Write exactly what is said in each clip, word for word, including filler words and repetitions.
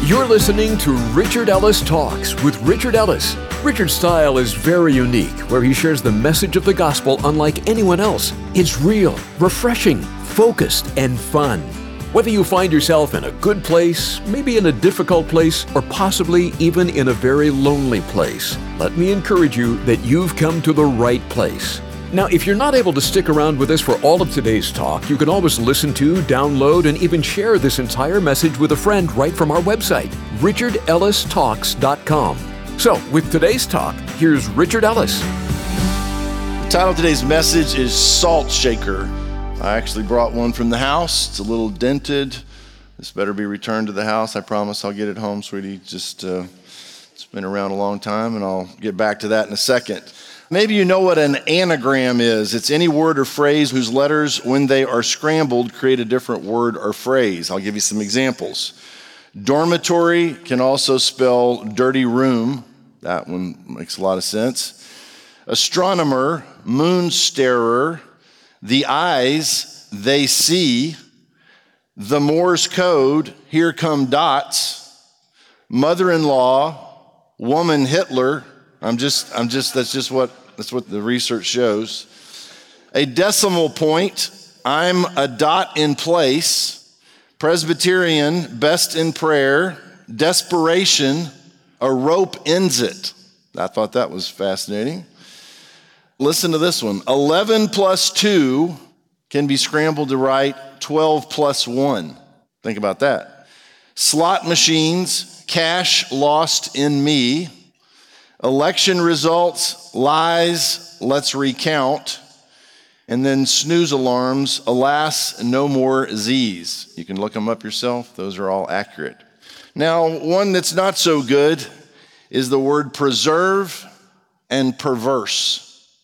You're listening to Richard Ellis Talks with Richard Ellis. Richard's style is very unique, where he shares the message of the gospel unlike anyone else. It's real, refreshing, focused, and fun. Whether you find yourself in a good place, maybe in a difficult place, or possibly even in a very lonely place, let me encourage you that you've come to the right place. Now, if you're not able to stick around with us for all of today's talk, you can always listen to, download, and even share this entire message with a friend right from our website, richard ellis talks dot com. So, with today's talk, here's Richard Ellis. The title of today's message is Salt Shaker. I actually brought one from the house. It's a little dented. This better be returned to the house. I promise I'll get it home, sweetie. Just, uh, it's been around a long time, and I'll get back to that in a second. Maybe you know what an anagram is. It's any word or phrase whose letters, when they are scrambled, create a different word or phrase. I'll give you some examples. Dormitory can also spell dirty room. That one makes a lot of sense. Astronomer, moon starer. The eyes, they see. The Morse code, here come dots. Mother-in-law, woman Hitler. I'm just, I'm just, that's just what, that's what the research shows. A decimal point, I'm a dot in place. Presbyterian, best in prayer. Desperation, a rope ends it. I thought that was fascinating. Listen to this one. eleven plus two can be scrambled to write twelve plus one. Think about that. Slot machines, cash lost in me. Election results, lies, let's recount. And then snooze alarms, alas, no more Z's. You can look them up yourself. Those are all accurate. Now, one that's not so good is the word preserve and perverse.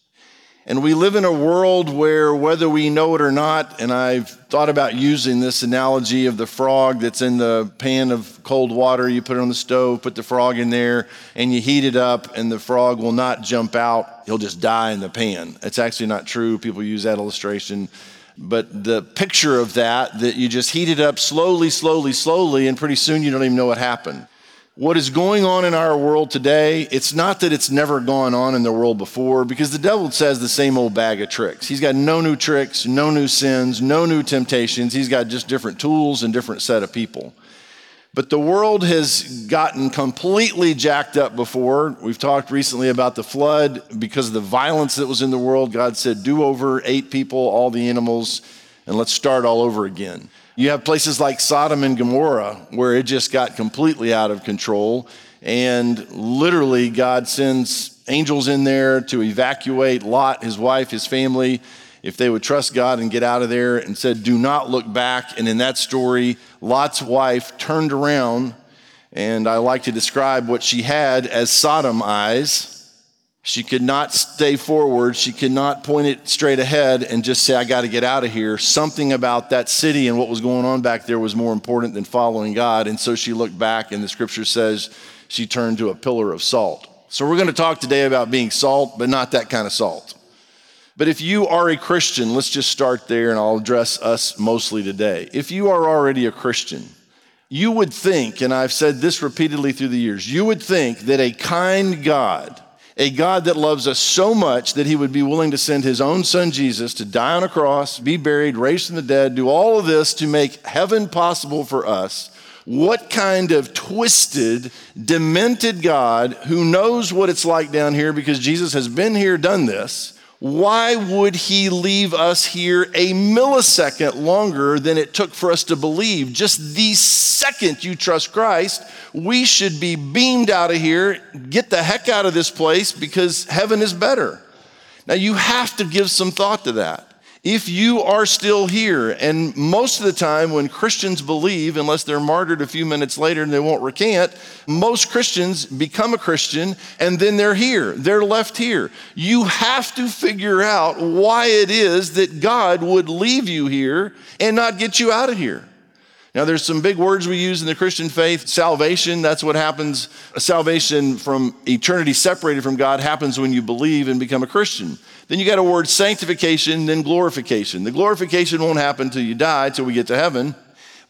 And we live in a world where, whether we know it or not, and I've thought about using this analogy of the frog that's in the pan of cold water. You put it on the stove, put the frog in there, and you heat it up, and the frog will not jump out. He'll just die in the pan. It's actually not true. People use that illustration. But the picture of that, that you just heat it up slowly, slowly, slowly, and pretty soon you don't even know what happened. What is going on in our world today, it's not that it's never gone on in the world before, because the devil says the same old bag of tricks. He's got no new tricks, no new sins, no new temptations. He's got just different tools and different set of people. But the world has gotten completely jacked up before. We've talked recently about the flood. Because of the violence that was in the world, God said, do over, eight people, all the animals, and let's start all over again. You have places like Sodom and Gomorrah where it just got completely out of control, and literally God sends angels in there to evacuate Lot, his wife, his family, if they would trust God and get out of there, and said, do not look back. And in that story, Lot's wife turned around, and I like to describe what she had as Sodom eyes. She could not stay forward. She could not point it straight ahead and just say, I got to get out of here. Something about that city and what was going on back there was more important than following God. And so she looked back, and the scripture says she turned to a pillar of salt. So we're going to talk today about being salt, but not that kind of salt. But if you are a Christian, let's just start there, and I'll address us mostly today. If you are already a Christian, you would think, and I've said this repeatedly through the years, you would think that a kind God, a God that loves us so much that he would be willing to send his own son Jesus to die on a cross, be buried, raised from the dead, do all of this to make heaven possible for us. What kind of twisted, demented God who knows what it's like down here because Jesus has been here, done this, why would he leave us here a millisecond longer than it took for us to believe? Just the second you trust Christ, we should be beamed out of here, get the heck out of this place because heaven is better. Now you have to give some thought to that. If you are still here, and most of the time when Christians believe, unless they're martyred a few minutes later and they won't recant, most Christians become a Christian and then they're here, they're left here. You have to figure out why it is that God would leave you here and not get you out of here. Now, there's some big words we use in the Christian faith. Salvation, that's what happens. Salvation from eternity separated from God happens when you believe and become a Christian. Then you got a word sanctification, then glorification. The glorification won't happen till you die, till we get to heaven.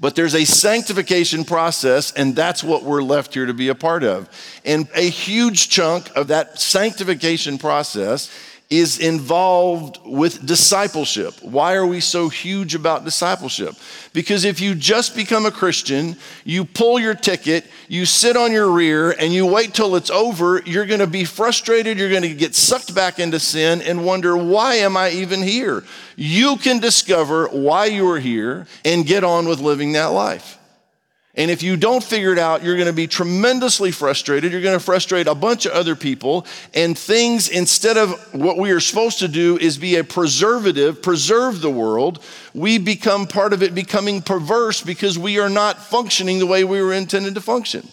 But there's a sanctification process, and that's what we're left here to be a part of. And a huge chunk of that sanctification process is involved with discipleship. Why are we so huge about discipleship? Because if you just become a Christian, you pull your ticket, you sit on your rear, and you wait till it's over, you're going to be frustrated, you're going to get sucked back into sin and wonder, why am I even here? You can discover why you are here and get on with living that life. And if you don't figure it out, you're going to be tremendously frustrated. You're going to frustrate a bunch of other people. And things, instead of what we are supposed to do is be a preservative, preserve the world, we become part of it becoming perverse because we are not functioning the way we were intended to function.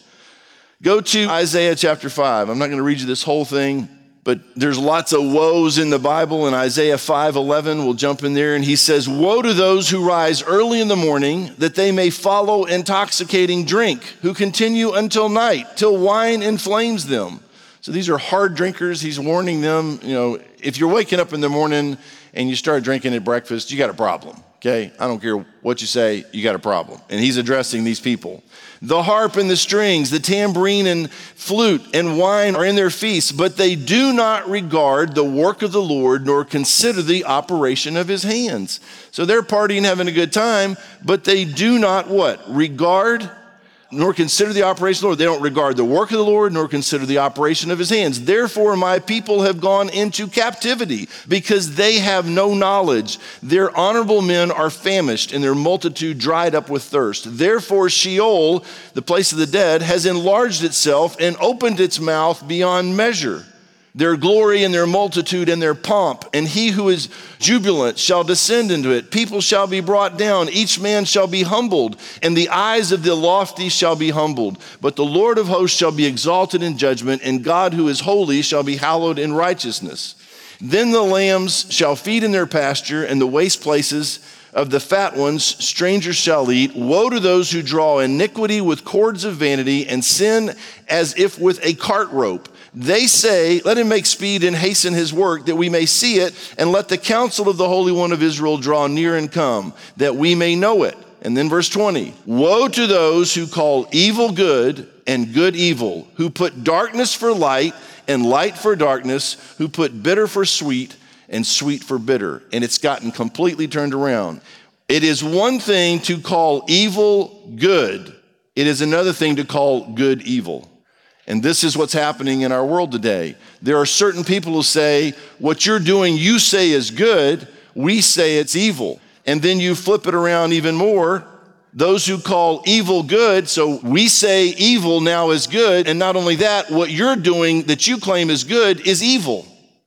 Go to Isaiah chapter five. I'm not going to read you this whole thing, but there's lots of woes in the Bible. In Isaiah five eleven, we'll jump in there, and he says, "Woe to those who rise early in the morning, that they may follow intoxicating drink, who continue until night, till wine inflames them." So these are hard drinkers. He's warning them, you know, if you're waking up in the morning and you start drinking at breakfast, you got a problem, okay? I don't care what you say, you got a problem. And he's addressing these people. "The harp and the strings, the tambourine and flute and wine are in their feasts, but they do not regard the work of the Lord, nor consider the operation of his hands." So they're partying, having a good time, but they do not what? Regard, nor consider the operation of the Lord. They don't regard the work of the Lord, nor consider the operation of his hands. "Therefore my people have gone into captivity, because they have no knowledge. Their honorable men are famished, and their multitude dried up with thirst. Therefore Sheol, the place of the dead, has enlarged itself and opened its mouth beyond measure. Their glory and their multitude and their pomp, and he who is jubilant shall descend into it. People shall be brought down, each man shall be humbled, and the eyes of the lofty shall be humbled. But the Lord of hosts shall be exalted in judgment, and God who is holy shall be hallowed in righteousness. Then the lambs shall feed in their pasture, and the waste places of the fat ones strangers shall eat. Woe to those who draw iniquity with cords of vanity, and sin as if with a cart rope. They say, let him make speed and hasten his work, that we may see it, and let the counsel of the Holy One of Israel draw near and come, that we may know it. And then verse twenty, woe to those who call evil good and good evil, who put darkness for light and light for darkness, who put bitter for sweet and sweet for bitter. And it's gotten completely turned around. It is one thing to call evil good. It is another thing to call good evil. And this is what's happening in our world today. There are certain people who say, what you're doing, you say is good, we say it's evil. And then you flip it around even more. Those who call evil good, so we say evil now is good. And not only that, what you're doing that you claim is good is evil.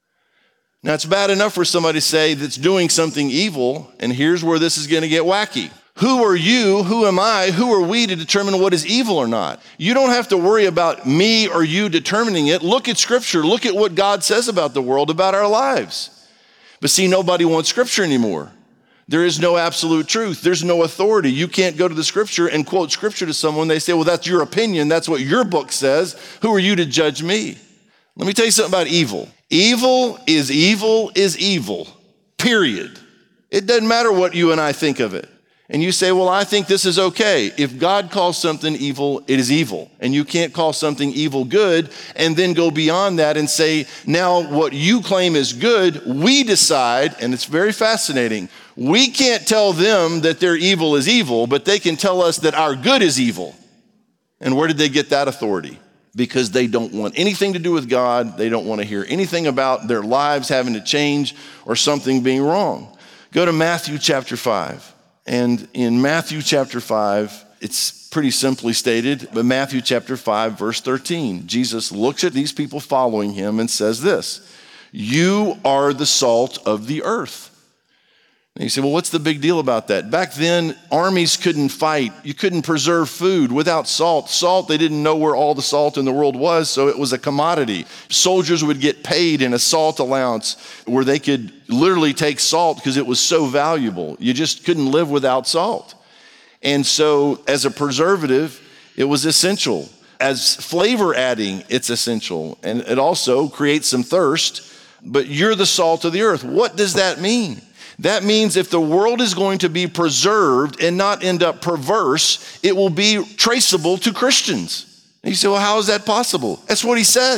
Now, it's bad enough for somebody to say that's doing something evil, and here's where this is going to get wacky. Who are you, who am I, who are we to determine what is evil or not? You don't have to worry about me or you determining it. Look at Scripture. Look at what God says about the world, about our lives. But see, nobody wants Scripture anymore. There is no absolute truth. There's no authority. You can't go to the Scripture and quote Scripture to someone. They say, well, that's your opinion. That's what your book says. Who are you to judge me? Let me tell you something about evil. Evil is evil is evil, period. It doesn't matter what you and I think of it. And you say, well, I think this is okay. If God calls something evil, it is evil. And you can't call something evil good and then go beyond that and say, now what you claim is good, we decide, and it's very fascinating, we can't tell them that their evil is evil, but they can tell us that our good is evil. And where did they get that authority? Because they don't want anything to do with God. They don't want to hear anything about their lives having to change or something being wrong. Go to Matthew chapter five. And in Matthew chapter five, it's pretty simply stated, but Matthew chapter five, verse thirteen, Jesus looks at these people following him and says this, you are the salt of the earth. And you say, well, what's the big deal about that? Back then, armies couldn't fight. You couldn't preserve food without salt. Salt, they didn't know where all the salt in the world was, so it was a commodity. Soldiers would get paid in a salt allowance where they could literally take salt because it was so valuable. You just couldn't live without salt. And so as a preservative, it was essential. As flavor adding, it's essential. And it also creates some thirst, but you're the salt of the earth. What does that mean? That means if the world is going to be preserved and not end up perverse, it will be traceable to Christians. And you say, well, how is that possible? That's what he said.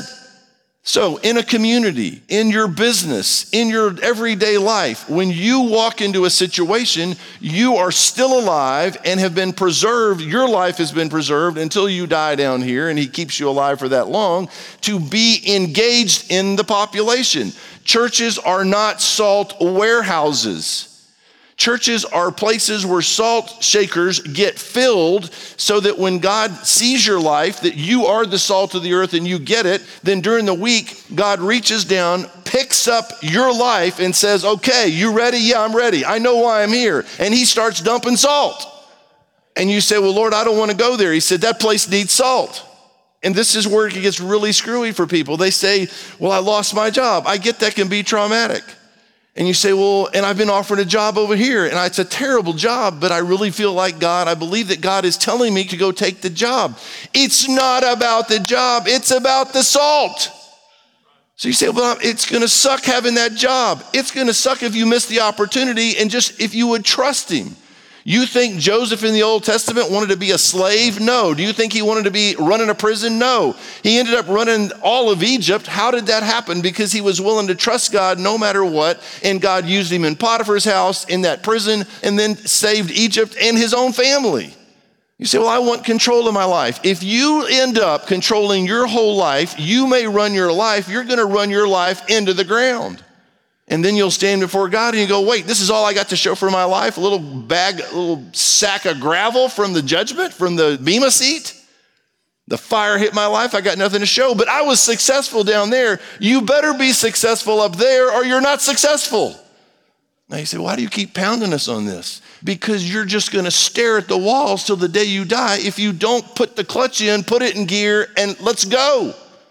So in a community, in your business, in your everyday life, when you walk into a situation, you are still alive and have been preserved. Your life has been preserved until you die down here, and he keeps you alive for that long, to be engaged in the population. Churches are not salt warehouses. Churches are places where salt shakers get filled so that when God sees your life, that you are the salt of the earth and you get it, then during the week, God reaches down, picks up your life and says, okay, you ready? Yeah, I'm ready. I know why I'm here. And he starts dumping salt. And you say, well, Lord, I don't want to go there. He said, that place needs salt. And this is where it gets really screwy for people. They say, well, I lost my job. I get that can be traumatic. And you say, well, and I've been offered a job over here, and it's a terrible job, but I really feel like God, I believe that God is telling me to go take the job. It's not about the job, it's about the salt. So you say, well, it's gonna suck having that job. It's gonna suck if you miss the opportunity, and just if you would trust him. You think Joseph in the Old Testament wanted to be a slave? No. Do you think he wanted to be running a prison? No. He ended up running all of Egypt. How did that happen? Because he was willing to trust God no matter what, and God used him in Potiphar's house, in that prison, and then saved Egypt and his own family. You say, well, I want control of my life. If you end up controlling your whole life, you may run your life, you're gonna run your life into the ground. And then you'll stand before God and you go, wait, this is all I got to show for my life? A little bag, a little sack of gravel from the judgment, from the Bema seat? The fire hit my life, I got nothing to show, but I was successful down there. You better be successful up there or you're not successful. Now you say, why do you keep pounding us on this? Because you're just gonna stare at the walls till the day you die if you don't put the clutch in, put it in gear, and let's go.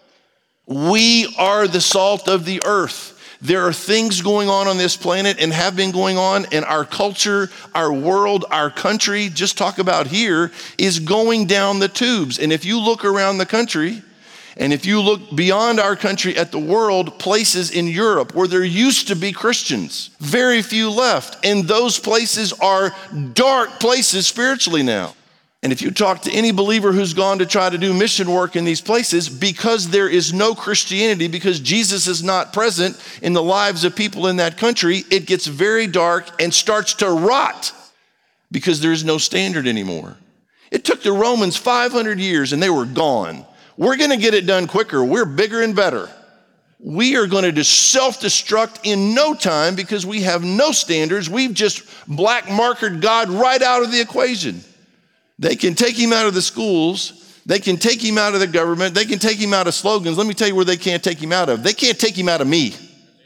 We are the salt of the earth. There are things going on on this planet and have been going on, and our culture, our world, our country, just talk about here, is going down the tubes. And if you look around the country, and if you look beyond our country at the world, places in Europe where there used to be Christians, very few left. And those places are dark places spiritually now. And if you talk to any believer who's gone to try to do mission work in these places, because there is no Christianity, because Jesus is not present in the lives of people in that country, it gets very dark and starts to rot because there is no standard anymore. It took the Romans five hundred years and they were gone. We're gonna get it done quicker. We're bigger and better. We are gonna just self-destruct in no time because we have no standards. We've just black markered God right out of the equation. They can take him out of the schools. They can take him out of the government. They can take him out of slogans. Let me tell you where they can't take him out of. They can't take him out of me.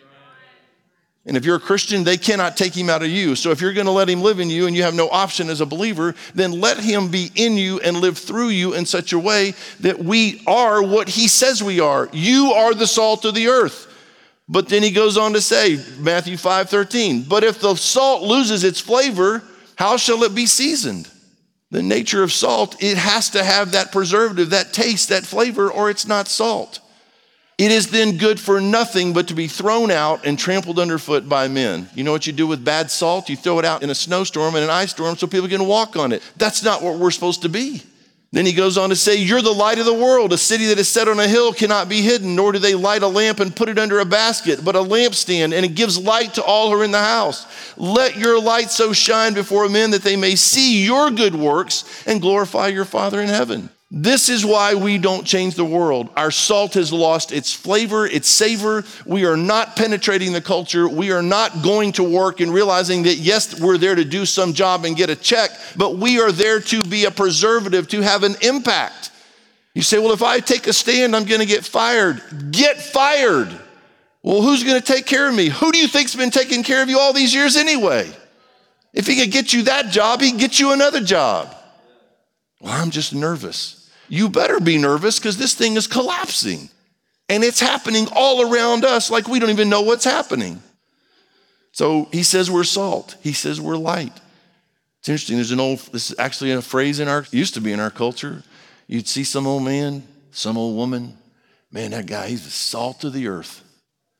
And if you're a Christian, they cannot take him out of you. So if you're gonna let him live in you and you have no option as a believer, then let him be in you and live through you in such a way that we are what he says we are. You are the salt of the earth. But then he goes on to say, Matthew five thirteen, but if the salt loses its flavor, how shall it be seasoned? The nature of salt, it has to have that preservative, that taste, that flavor, or it's not salt. It is then good for nothing but to be thrown out and trampled underfoot by men. You know what you do with bad salt? You throw it out in a snowstorm and an ice storm so people can walk on it. That's not what we're supposed to be. Then he goes on to say, you're the light of the world. A city that is set on a hill cannot be hidden, nor do they light a lamp and put it under a basket, but a lampstand, and it gives light to all who are in the house. Let your light so shine before men that they may see your good works and glorify your Father in heaven. This is why we don't change the world. Our salt has lost its flavor, its savor. We are not penetrating the culture. We are not going to work and realizing that, yes, we're there to do some job and get a check, but we are there to be a preservative, to have an impact. You say, well, if I take a stand, I'm going to get fired. Get fired. Well, who's going to take care of me? Who do you think's been taking care of you all these years anyway? If he could get you that job, he can get you another job. Well, I'm just nervous. You better be nervous because this thing is collapsing. And it's happening all around us like we don't even know what's happening. So he says we're salt. He says we're light. It's interesting. There's an old, this is actually a phrase in our, used to be in our culture. You'd see some old man, some old woman. Man, that guy, he's the salt of the earth.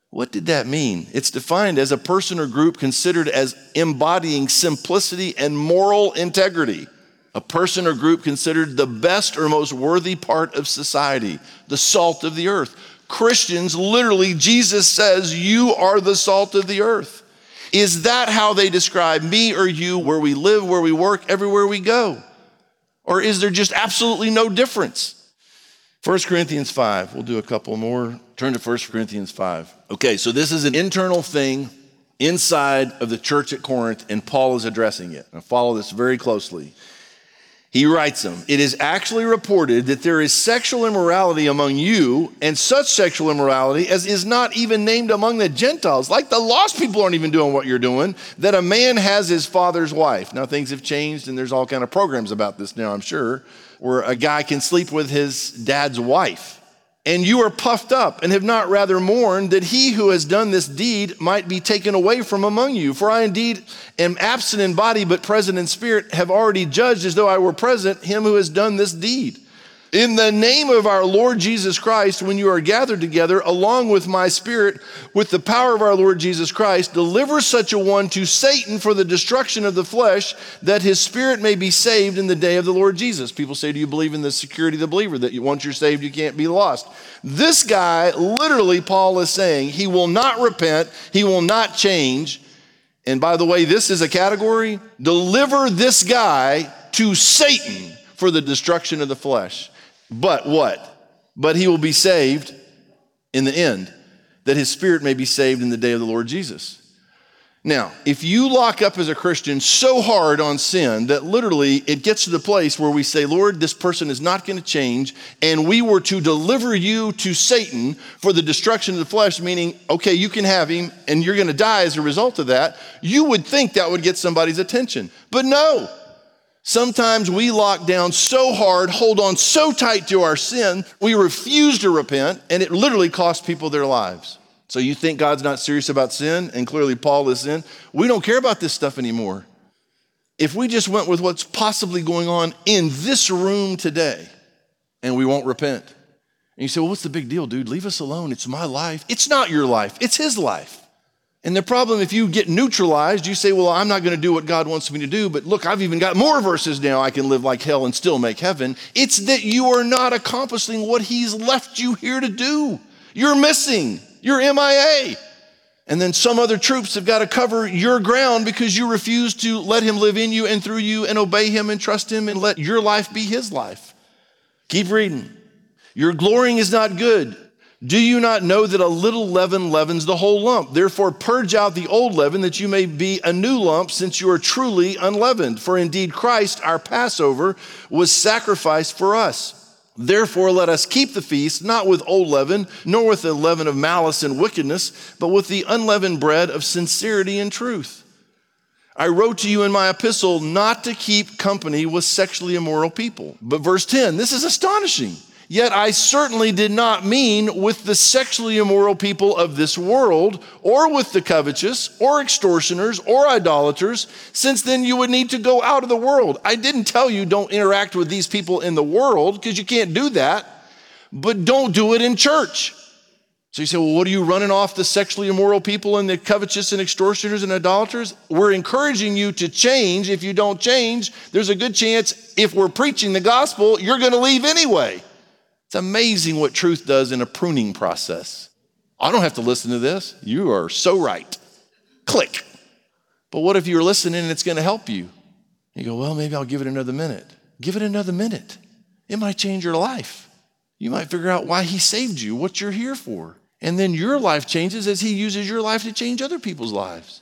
What did that mean? It's defined as a person or group considered as embodying simplicity and moral integrity. A person or group considered the best or most worthy part of society, the salt of the earth. Christians, literally, Jesus says, you are the salt of the earth. Is that how they describe me or you, where we live, where we work, everywhere we go? Or is there just absolutely no difference? First Corinthians five, we'll do a couple more. Turn to First Corinthians five. Okay, so this is an internal thing inside of the church at Corinth, and Paul is addressing it. Now follow this very closely. He writes them, it is actually reported that there is sexual immorality among you, and such sexual immorality as is not even named among the Gentiles. Like the lost people aren't even doing what you're doing, that a man has his father's wife. Now things have changed, and there's all kind of programs about this now, I'm sure, where a guy can sleep with his dad's wife. And you are puffed up and have not rather mourned that he who has done this deed might be taken away from among you. For I indeed am absent in body, but present in spirit, have already judged as though I were present him who has done this deed. In the name of our Lord Jesus Christ, when you are gathered together, along with my spirit, with the power of our Lord Jesus Christ, deliver such a one to Satan for the destruction of the flesh, that his spirit may be saved in the day of the Lord Jesus. People say, do you believe in the security of the believer, that once you're saved, you can't be lost? This guy, literally, Paul is saying, he will not repent, he will not change. And by the way, this is a category. Deliver this guy to Satan for the destruction of the flesh. But what? But he will be saved in the end, that his spirit may be saved in the day of the Lord Jesus. Now, if you lock up as a Christian so hard on sin that literally it gets to the place where we say, Lord, this person is not going to change, and we were to deliver you to Satan for the destruction of the flesh, meaning, okay, you can have him and you're going to die as a result of that, you would think that would get somebody's attention. But no. Sometimes we lock down so hard, hold on so tight to our sin, we refuse to repent, and it literally costs people their lives. So you think God's not serious about sin, and clearly Paul is sin? We don't care about this stuff anymore. If we just went with what's possibly going on in this room today, and we won't repent. And you say, well, what's the big deal, dude? Leave us alone. It's my life. It's not your life. It's his life. And the problem, if you get neutralized, you say, well, I'm not going to do what God wants me to do, but look, I've even got more verses now. I can live like hell and still make heaven. It's that you are not accomplishing what he's left you here to do. You're missing. You're M I A. And then some other troops have got to cover your ground because you refuse to let him live in you and through you and obey him and trust him and let your life be his life. Keep reading. Your glorying is not good. Do you not know that a little leaven leavens the whole lump? Therefore purge out the old leaven, that you may be a new lump, since you are truly unleavened. For indeed Christ, our Passover, was sacrificed for us. Therefore let us keep the feast, not with old leaven, nor with the leaven of malice and wickedness, but with the unleavened bread of sincerity and truth. I wrote to you in my epistle not to keep company with sexually immoral people. But verse ten, this is astonishing. Yet I certainly did not mean with the sexually immoral people of this world, or with the covetous, or extortioners, or idolaters, since then you would need to go out of the world. I didn't tell you don't interact with these people in the world, because you can't do that, but don't do it in church. So you say, well, what are you running off the sexually immoral people and the covetous and extortioners and idolaters? We're encouraging you to change. If you don't change, there's a good chance if we're preaching the gospel, you're going to leave anyway. It's amazing what truth does in a pruning process. I don't have to listen to this. You are so right. Click. But what if you're listening and it's going to help you? You go, well, maybe I'll give it another minute. Give it another minute. It might change your life. You might figure out why he saved you, what you're here for. And then your life changes as he uses your life to change other people's lives.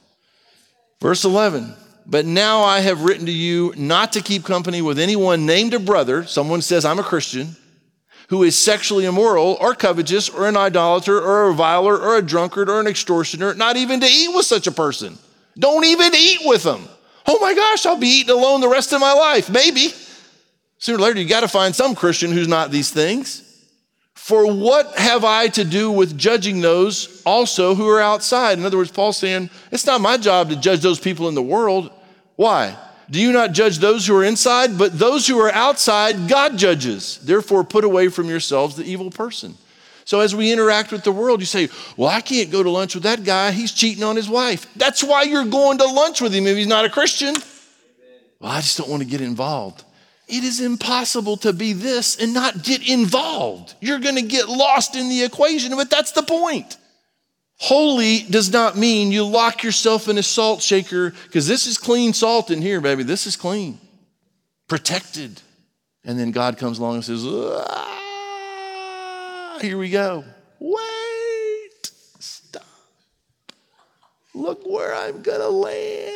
Verse eleven, but now I have written to you not to keep company with anyone named a brother. Someone says, I'm a Christian, who is sexually immoral or covetous or an idolater or a reviler or a drunkard or an extortioner, not even to eat with such a person. Don't even eat with them. Oh my gosh, I'll be eating alone the rest of my life. Maybe. Sooner or later, you got to find some Christian who's not these things. For what have I to do with judging those also who are outside? In other words, Paul's saying, it's not my job to judge those people in the world. Why? Do you not judge those who are inside? But those who are outside, God judges. Therefore, put away from yourselves the evil person. So as we interact with the world, you say, well, I can't go to lunch with that guy. He's cheating on his wife. That's why you're going to lunch with him if he's not a Christian. Well, I just don't want to get involved. It is impossible to be this and not get involved. You're going to get lost in the equation, but that's the point. Holy does not mean you lock yourself in a salt shaker, because this is clean salt in here, baby. This is clean, protected. And then God comes along and says, ah, here we go. Wait, stop. Look where I'm going to land.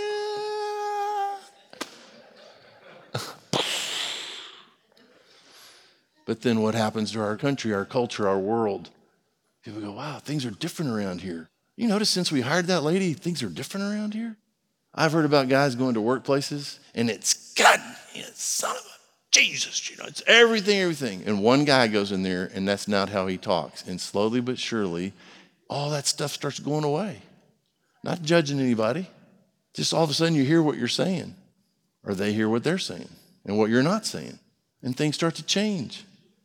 But then what happens to our country, our culture, our world? People go, wow, things are different around here. You notice since we hired that lady, things are different around here? I've heard about guys going to workplaces, and it's God, son of a Jesus, you know, it's everything, everything. And one guy goes in there, and that's not how he talks. And slowly but surely, all that stuff starts going away. Not judging anybody. Just all of a sudden you hear what you're saying, or they hear what they're saying and what you're not saying. And things start to change.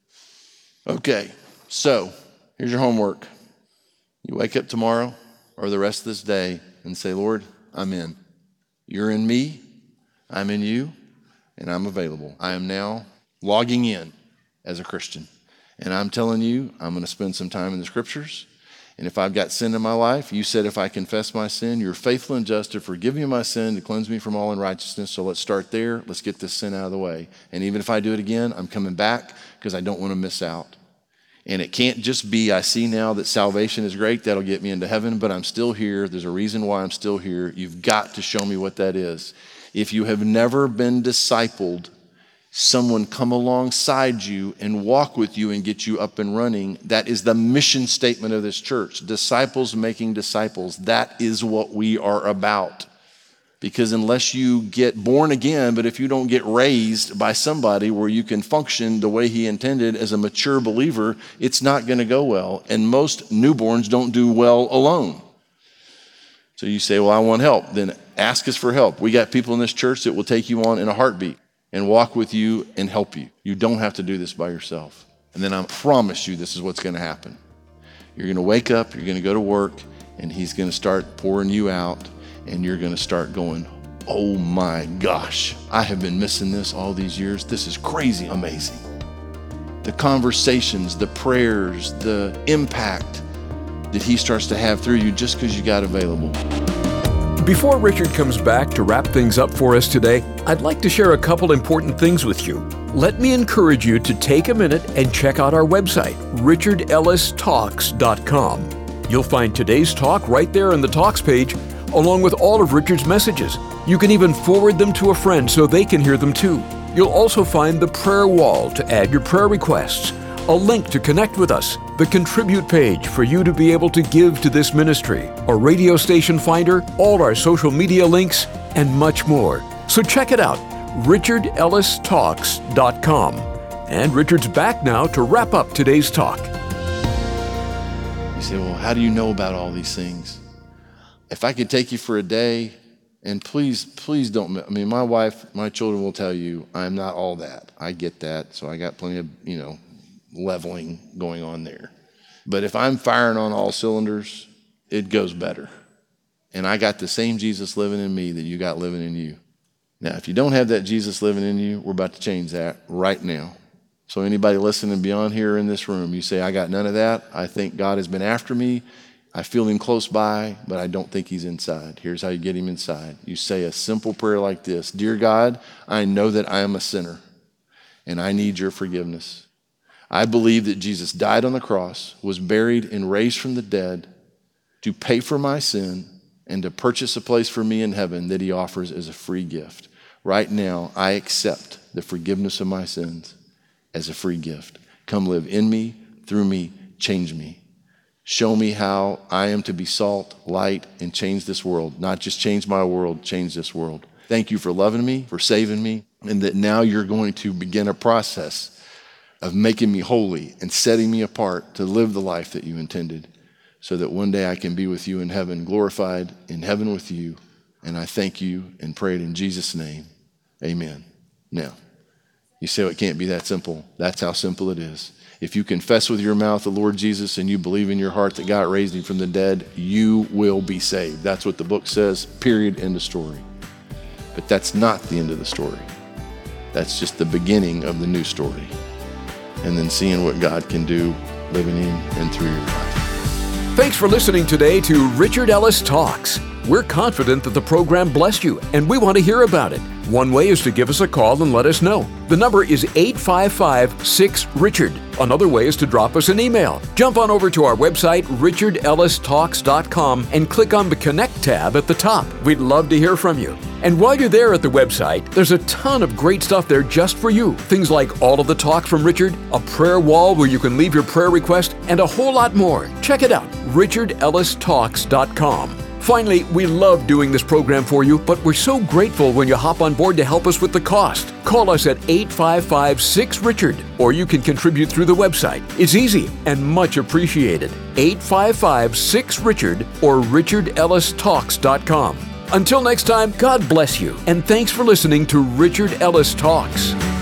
Okay, so here's your homework. You wake up tomorrow or the rest of this day and say, Lord, I'm in. You're in me, I'm in you, and I'm available. I am now logging in as a Christian. And I'm telling you, I'm going to spend some time in the scriptures. And if I've got sin in my life, you said if I confess my sin, you're faithful and just to forgive me my sin, to cleanse me from all unrighteousness. So let's start there. Let's get this sin out of the way. And even if I do it again, I'm coming back because I don't want to miss out. And it can't just be, I see now that salvation is great, that'll get me into heaven, but I'm still here. There's a reason why I'm still here. You've got to show me what that is. If you have never been discipled, someone come alongside you and walk with you and get you up and running. That is the mission statement of this church. Disciples making disciples. That is what we are about. Because unless you get born again, but if you don't get raised by somebody where you can function the way he intended as a mature believer, it's not going to go well. And most newborns don't do well alone. So you say, well, I want help. Then ask us for help. We got people in this church that will take you on in a heartbeat and walk with you and help you. You don't have to do this by yourself. And then I promise you this is what's going to happen. You're going to wake up, you're going to go to work, and he's going to start pouring you out, and you're going to start going, oh my gosh, I have been missing this all these years. This is crazy amazing. The conversations, the prayers, the impact that he starts to have through you just because you got available. Before Richard comes back to wrap things up for us today, I'd like to share a couple important things with you. Let me encourage you to take a minute and check out our website, richard ellis talks dot com. You'll find today's talk right there on the Talks page, along with all of Richard's messages. You can even forward them to a friend so they can hear them too. You'll also find the prayer wall to add your prayer requests, a link to connect with us, the contribute page for you to be able to give to this ministry, a radio station finder, all our social media links, and much more. So check it out, richard ellis talks dot com. And Richard's back now to wrap up today's talk. You say, well, how do you know about all these things? If I could take you for a day, and please, please don't, I mean, my wife, my children will tell you, I'm not all that. I get that, so I got plenty of, you know, leveling going on there. But if I'm firing on all cylinders, it goes better. And I got the same Jesus living in me that you got living in you. Now, if you don't have that Jesus living in you, we're about to change that right now. So anybody listening beyond here in this room, you say, I got none of that. I think God has been after me. I feel him close by, but I don't think he's inside. Here's how you get him inside. You say a simple prayer like this: Dear God, I know that I am a sinner, and I need your forgiveness. I believe that Jesus died on the cross, was buried, and raised from the dead to pay for my sin and to purchase a place for me in heaven that he offers as a free gift. Right now, I accept the forgiveness of my sins as a free gift. Come live in me, through me, change me. Show me how I am to be salt, light, and change this world. Not just change my world, change this world. Thank you for loving me, for saving me, and that now you're going to begin a process of making me holy and setting me apart to live the life that you intended, so that one day I can be with you in heaven, glorified in heaven with you. And I thank you and pray it in Jesus' name. Amen. Now, you say, well, it can't be that simple. That's how simple it is. If you confess with your mouth the Lord Jesus and you believe in your heart that God raised him from the dead, you will be saved. That's what the book says, period, end of story. But that's not the end of the story. That's just the beginning of the new story. And then seeing what God can do living in and through your life. Thanks for listening today to Richard Ellis Talks. We're confident that the program blessed you, and we want to hear about it. One way is to give us a call and let us know. The number is eight five five, six, Richard. Another way is to drop us an email. Jump on over to our website, richard ellis talks dot com, and click on the Connect tab at the top. We'd love to hear from you. And while you're there at the website, there's a ton of great stuff there just for you. Things like all of the talks from Richard, a prayer wall where you can leave your prayer request, and a whole lot more. Check it out, richard ellis talks dot com. Finally, we love doing this program for you, but we're so grateful when you hop on board to help us with the cost. Call us at eight five five, six, Richard, or you can contribute through the website. It's easy and much appreciated. eight five five, six, Richard or richard ellis talks dot com. Until next time, God bless you, and thanks for listening to Richard Ellis Talks.